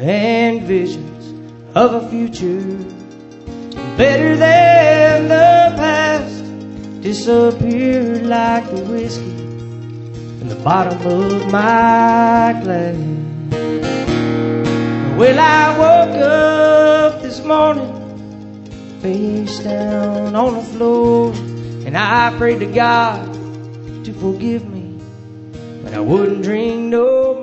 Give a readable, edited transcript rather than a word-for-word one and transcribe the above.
and visions of a future better than the past disappeared like the whiskey in the bottom of my glass. Well, I woke up this morning face down on the floor, and I prayed to God to forgive me, but I wouldn't drink no more.